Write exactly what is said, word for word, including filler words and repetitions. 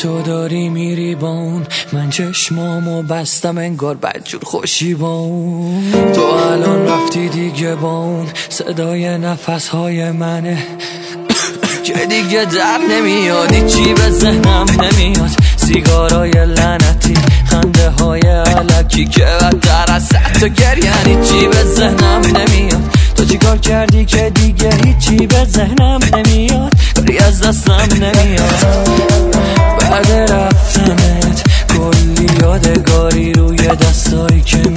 تو داری میری با اون، من چشمامو بستم انگار بدجور خوشی با اون. تو الان رفتی دیگه با اون، صدای نفسهای منه که دیگه در نمیاد، چی به ذهنم نمیاد. سیگارای لعنتی، خنده های علکی که بدتر از تو گریانی، چی به ذهنم نمیاد. تو چی کار کردی که دیگه هیچی به ذهنم نمیاد، کاری از دستم نمیاد. بعد رفتنت کلی یادگاری روی دستایی که